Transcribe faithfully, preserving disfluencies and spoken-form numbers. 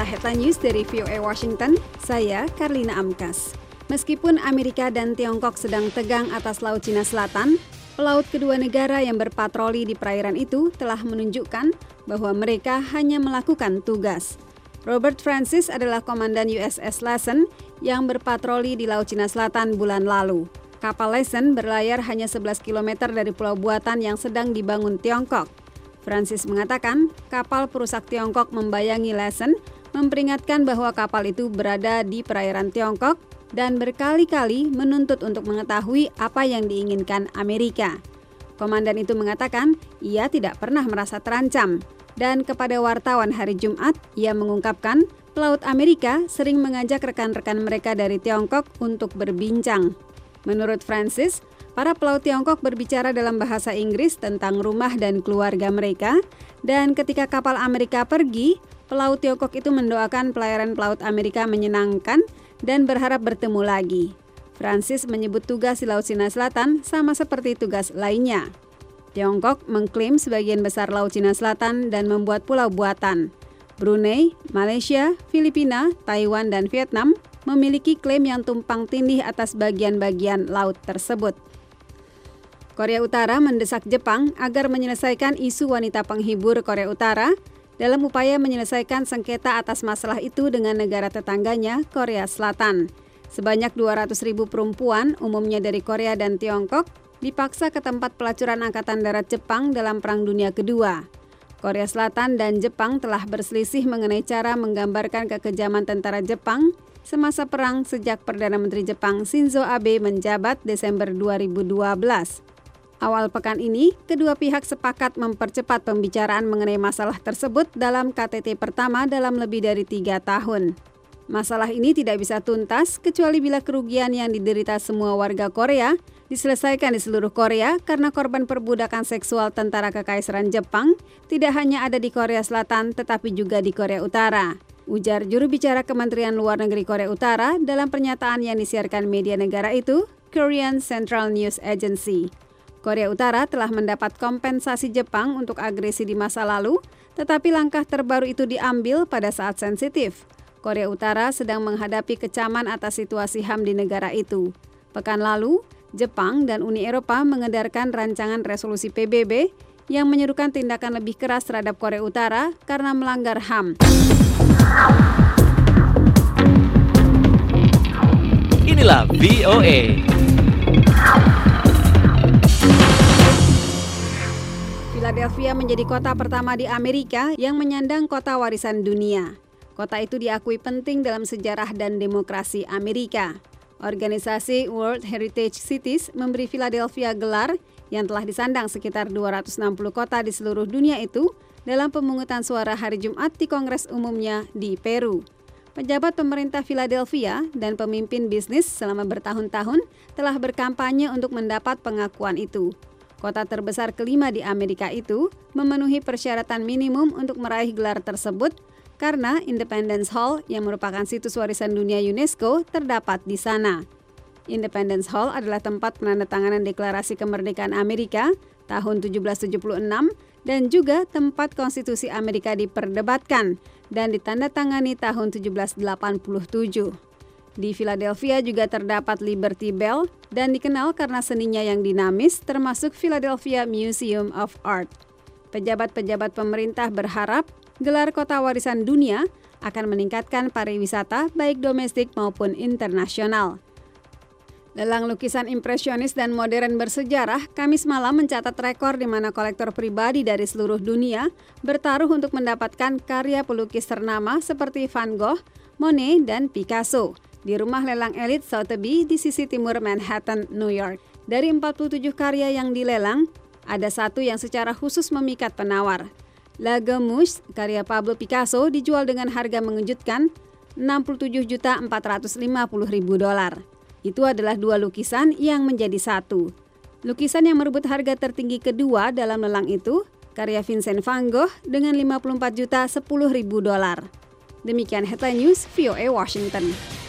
Inilah Headline News dari V O A Washington, saya Karlina Amkas. Meskipun Amerika dan Tiongkok sedang tegang atas Laut Cina Selatan, pelaut kedua negara yang berpatroli di perairan itu telah menunjukkan bahwa mereka hanya melakukan tugas. Robert Francis adalah komandan U S S Lasson yang berpatroli di Laut Cina Selatan bulan lalu. Kapal Lasson berlayar hanya sebelas kilometer dari pulau buatan yang sedang dibangun Tiongkok. Francis mengatakan kapal perusak Tiongkok membayangi Lasson, memperingatkan bahwa kapal itu berada di perairan Tiongkok dan berkali-kali menuntut untuk mengetahui apa yang diinginkan Amerika. Komandan itu mengatakan ia tidak pernah merasa terancam, dan kepada wartawan hari Jumat, ia mengungkapkan pelaut Amerika sering mengajak rekan-rekan mereka dari Tiongkok untuk berbincang. Menurut Francis, para pelaut Tiongkok berbicara dalam bahasa Inggris tentang rumah dan keluarga mereka, dan ketika kapal Amerika pergi, pelaut Tiongkok itu mendoakan pelayaran pelaut Amerika menyenangkan dan berharap bertemu lagi. Francis menyebut tugas di Laut Cina Selatan sama seperti tugas lainnya. Tiongkok mengklaim sebagian besar Laut Cina Selatan dan membuat pulau buatan. Brunei, Malaysia, Filipina, Taiwan, dan Vietnam memiliki klaim yang tumpang tindih atas bagian-bagian laut tersebut. Korea Utara mendesak Jepang agar menyelesaikan isu wanita penghibur Korea Utara dalam upaya menyelesaikan sengketa atas masalah itu dengan negara tetangganya, Korea Selatan. Sebanyak dua ratus ribu perempuan, umumnya dari Korea dan Tiongkok, dipaksa ke tempat pelacuran Angkatan Darat Jepang dalam Perang Dunia Kedua. Korea Selatan dan Jepang telah berselisih mengenai cara menggambarkan kekejaman tentara Jepang semasa perang sejak Perdana Menteri Jepang Shinzo Abe menjabat Desember dua ribu dua belas. Awal pekan ini, kedua pihak sepakat mempercepat pembicaraan mengenai masalah tersebut dalam K T T pertama dalam lebih dari tiga tahun. Masalah ini tidak bisa tuntas kecuali bila kerugian yang diderita semua warga Korea diselesaikan di seluruh Korea karena korban perbudakan seksual tentara Kekaisaran Jepang tidak hanya ada di Korea Selatan tetapi juga di Korea Utara, ujar juru bicara Kementerian Luar Negeri Korea Utara dalam pernyataan yang disiarkan media negara itu, Korean Central News Agency. Korea Utara telah mendapat kompensasi Jepang untuk agresi di masa lalu, tetapi langkah terbaru itu diambil pada saat sensitif. Korea Utara sedang menghadapi kecaman atas situasi H A M di negara itu. Pekan lalu, Jepang dan Uni Eropa mengedarkan rancangan resolusi P B B yang menyerukan tindakan lebih keras terhadap Korea Utara karena melanggar H A M. Inilah V O A. Philadelphia menjadi kota pertama di Amerika yang menyandang kota warisan dunia. Kota itu diakui penting dalam sejarah dan demokrasi Amerika. Organisasi World Heritage Cities memberi Philadelphia gelar yang telah disandang sekitar dua ratus enam puluh kota di seluruh dunia itu dalam pemungutan suara hari Jumat di Kongres Umumnya di Peru. Pejabat pemerintah Philadelphia dan pemimpin bisnis selama bertahun-tahun telah berkampanye untuk mendapat pengakuan itu. Kota terbesar kelima di Amerika itu memenuhi persyaratan minimum untuk meraih gelar tersebut karena Independence Hall yang merupakan situs warisan dunia UNESCO terdapat di sana. Independence Hall adalah tempat penandatanganan Deklarasi Kemerdekaan Amerika tahun tujuh belas tujuh puluh enam dan juga tempat konstitusi Amerika diperdebatkan dan ditandatangani tahun tujuh belas delapan puluh tujuh. Di Philadelphia juga terdapat Liberty Bell dan dikenal karena seninya yang dinamis termasuk Philadelphia Museum of Art. Pejabat-pejabat pemerintah berharap gelar kota warisan dunia akan meningkatkan pariwisata baik domestik maupun internasional. Lelang lukisan impresionis dan modern bersejarah Kamis malam mencatat rekor di mana kolektor pribadi dari seluruh dunia bertaruh untuk mendapatkan karya pelukis ternama seperti Van Gogh, Monet, dan Picasso di rumah lelang elit Sotheby's di sisi timur Manhattan, New York. Dari empat puluh tujuh karya yang dilelang, ada satu yang secara khusus memikat penawar. La Gemouche, karya Pablo Picasso, dijual dengan harga mengejutkan enam puluh tujuh juta empat ratus lima puluh ribu dolar. Itu adalah dua lukisan yang menjadi satu. Lukisan yang merebut harga tertinggi kedua dalam lelang itu, karya Vincent van Gogh dengan lima puluh empat juta sepuluh ribu dolar. Demikian Headline News V O A Washington.